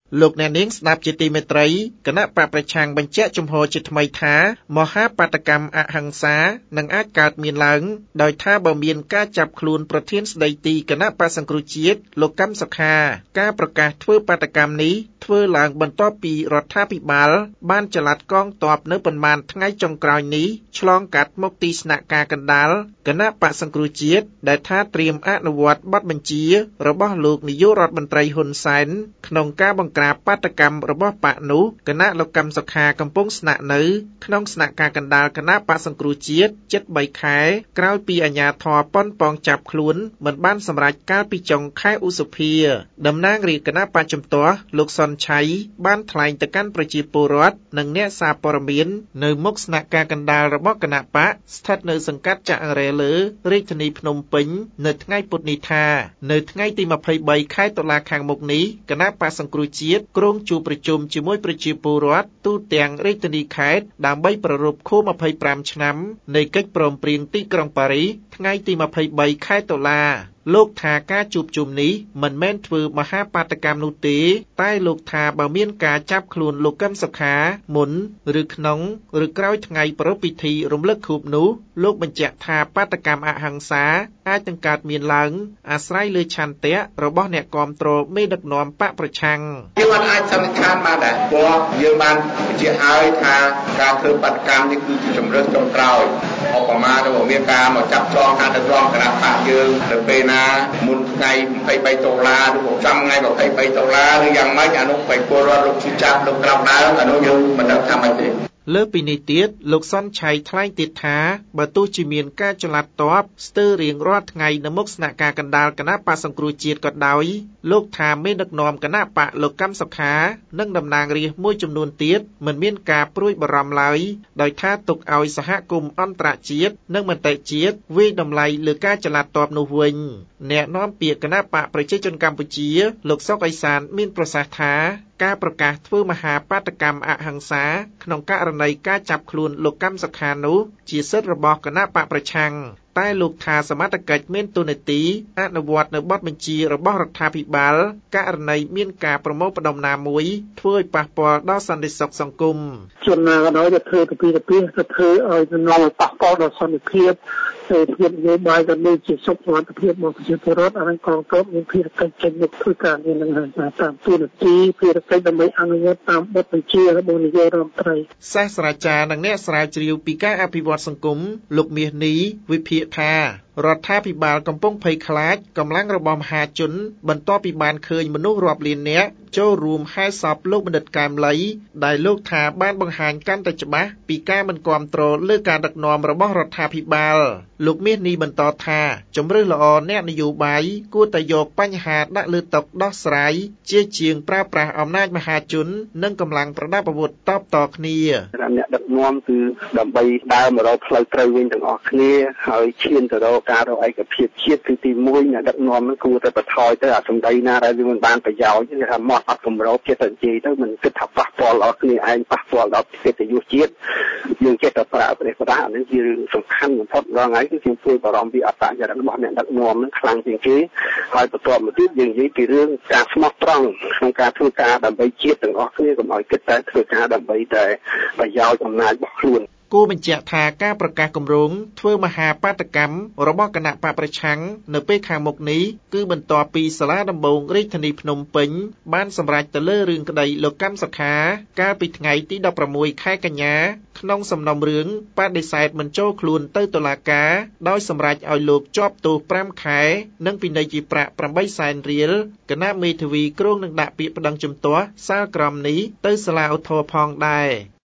លោកអ្នកនាងស្ដាប់ជាទីមេត្រីគណៈបកប្រឆាំងបញ្ជាក់ជំហរជាថ្មីថាមហាបាតកម្មអហិង្សានឹងអាចកើតមានឡើងដោយថាបើមានការចាប់ខ្លួនប្រធានស្ដីទីគណៈបក្សសង្គ្រោះជាតិលោកកឹមសុខាការប្រកាសធ្វើបាតកម្មនេះធ្វើឡើងបន្ទាប់ពីរដ្ឋាភិបាលបានចល័តកងទ័ពនៅប៉ុន្មានថ្ងៃចុងក្រោយនេះឆ្លងកាត់មកទីស្នាក់ការកណ្ដាលគណៈបក្សសង្គ្រោះជាតិដែលថាត្រៀមអនុវត្តបទបញ្ជារបស់លោកនាយករដ្ឋមន្ត្រីហ៊ុនសែនក្នុងការបង្ក្រាបបាតកម្មរបស់បកនោះគណៈលោកកឹមសុខាកំពុងស្នាក់នៅក្នុងស្នាក់ការកណ្ដាលគណៈបក្សសង្គ្រោះជាតិជិត3ខែក្រោយពីអាជ្ញាធរប៉ុនប៉ងចាប់ខ្លួនមិនបានសម្រេចកាលពីចុងខែឧសភាតំណាងរាជគណៈបក្សជំទាស់លោកសុនឆៃបានថ្លែងទៅកាន់ប្រជាពលរដ្ឋនិងអ្នកសារព័ត៌មាននៅមុខស្នាក់ការកណ្ដាលរបស់គណៈបកស្ថិតនៅសង្កាត់ចាក់រែលើរាជធានីភ្នំពេញនៅថ្ងៃពុធនេះថានៅថ្ងៃទី23ខែតុលាខាងមុខនេះគណៈបក្សសង្គ្រោះជាតិក្រុងជួបប្រជុំជាមួយប្រជាពលរដ្ឋទូទាំងរាជធានីខេត្តដើម្បីប្រារព្ធខួប25ឆ្នាំនៃកិច្ចព្រមព្រៀងទីក្រុងប៉ារីសថ្ងៃទី23ខែតុលាលោកថាការជួបជុំនេះមិនមែនធ្វើមហាបាតកម្មនោះទេតែលោកថាបើមានការចាប់ខ្លួនលោកកឹមសុខាមុនឬក្នុងឬក្រោយថ្ងៃប្រារព្ធពិធីរំលឹកខួបនោះលោកបញ្ជាក់ថាបាតកម្មអហិង្សាអាចនឹងកើតមានឡើងអាស្រ័យលើឆន្ទៈរបស់អ្នកគាំទ្រមេដឹកនាំបកប្រឆាំងយើងអាចសន្និដ្ឋានបានដែរព្រោះយើងបានបញ្ជាក់ហើយថាការធ្វើបាតកម្មនេះគឺជាជំរឿនចុងក្រោយឧបមាទៅមានការមកចាប់ចងការដឹកនាំគណៈបកយើងនៅពេលណាមុនថ្ងៃ23ដុល្លារឬក៏ចំថ្ងៃ23ដុល្លារឬយ៉ាងម៉េចអានោះបេពលរដ្ឋលោកជិះចាប់លោកក្រោមដើមអានោះយើងមិនដឹងថាម៉េចទេលើពីនេះទៀតលោកសុនឆៃថ្លែងទៀតថាបើទោះជាមានការចល័តទ័ពស្ទើររៀងរាល់ថ្ងៃនៅមុខស្នាក់ការកណ្ដាលគណៈបក្សសង្គ្រោះជាតិក៏ដោយលោកថាមេដឹកនាំគណៈបកលោកកឹមសុខានិងតំណាងរាស្ត្រមួយចំនួនទៀតមិនមានការព្រួយបារម្ភឡើយដោយថាទុកឲ្យសហគមន៍អន្តរជាតិនិងមតិជាតិវាយតម្លៃលើការចល័តទ័ពនោះវិញអ្នកនាំពាក្យគណៈបកប្រជាជនកម្ពុជាលោកសុកអេសានមានប្រសាសន៍ថាការប្រកាសធ្វើមហាបាតកម្មអហិង្សាក្នុងករណីការចាប់ខ្លួនលោកកឹមសុខានោះជាសិទ្ធិរបស់គណៈបកប្រឆាំងតែលោកថាសមត្ថកិច្ចមានទូនាទីអនុវត្តនៅបទបញ្ជារបស់រដ្ឋាភិបាលករណីមានការប្រមូលផ្ដុំណាមួយធ្វើឲ្យប៉ះពាល់ដល់សន្តិសុខសង្គមជនណាក៏ដោយដែលធ្វើទៅពីទៅធ្វើឲ្យសំណងប៉ះពាល់ដល់សន្តិភាពភាពនយោបាយក៏ដូចជាសុខសុវត្ថិភាពរបស់ប្រជាពលរដ្ឋអានឹងកងទ័ពមានភារកិច្ចចេញមុខធ្វើការងារនឹងហើយតាមទូនាទីភារកិច្ចដើម្បីអនុវត្តតាមបទបញ្ជារបស់នាយករដ្ឋមន្ត្រីសាស្ត្រាចារ្យនិងអ្នកស្រាវជ្រាវពីការអភិវឌ្ឍសង្គមលោកមាសនីវិភាគថារដ្ឋាភិបាលកំពុងភ័យខ្លាចកម្លាំងរបស់មហាជនបន្ទាប់ពីបានឃើញមនុស្សរាប់លាននាក់ចូលរួមហែសពលោកបណ្ឌិតកែមលីដែលលោកថាបានបង្ហាញកាន់តែច្បាស់ពីការមិនគាំទ្រលើការដឹកនាំរបស់រដ្ឋាភិបាលលោកមាសនីបន្តថាជំរឿសល្អអ្នកនយោបាយគួរតែយកបញ្ហាដាក់លើតុដោះស្រាយជាជាងប្រើប្រាស់អំណាចមហាជននិងកម្លាំងប្រដាប់អាវុធតបតគ្នាអ្នកដឹកនាំគឺដើម្បីដើរមករកផ្លូវត្រូវវិញទាំងអស់គ្នាហើយឈានទៅរកការរកឯកភាពជាតិគឺទី1អ្នកដឹកនាំនឹងគួរតែបន្ថយទៅអាសម្ដីណាដែលវាមិនបានប្រយោជន៍គេថាមកអត់កម្រោបចិត្តទៅនិយាយទៅមិនគិតថាប៉ះពាល់ដល់គ្នាឯងប៉ះពាល់ដល់កិត្តិយសជាតិយើងចេះតែប្រើប្រាស់អានេះជារឿងសំខាន់បំផុតដល់ថ្ងៃគឺយើងព្រួយបារម្ភពីអត្តចរិតរបស់អ្នកដឹកនាំនឹងខ្លាំងជាងគេហើយបន្ទាប់មកទៀតយើងនិយាយពីរឿងការស្មោះត្រង់ក្នុងការធ្វើការដើម្បីជាតិទាំងអស់គ្នាកុំឲ្យគិតតែធ្វើការដើម្បីតែប្រយោជន៍អំណាចរបស់ខ្លួនគូបញ្ជាក់ថាការប្រកាសគម្រោងធ្វើមហាបាតកម្មរបស់គណៈបកប្រឆាំងនៅពេលខាងមុខនេះគឺបន្ទាប់ពីសាលាដំបងរាជធានីភ្នំពេញបានសម្រេចទៅលើរឿងក្តីលោកកឹមសុខាកាលពីថ្ងៃទី16ខែកញ្ញាក្នុងសំណុំរឿងបដិសេធមិនចូលខ្លួនទៅតុលាការដោយសម្រេចឲ្យលោកជាប់ទោស5ខែនិងពិន័យជាប្រាក់8សែនរៀលគណៈមេធាវីគ្រងនឹងដាក់ពាក្យប្តឹងជំទាស់សាលក្រមនេះទៅសាលាឧទ្ធរណ៍ផងដែរ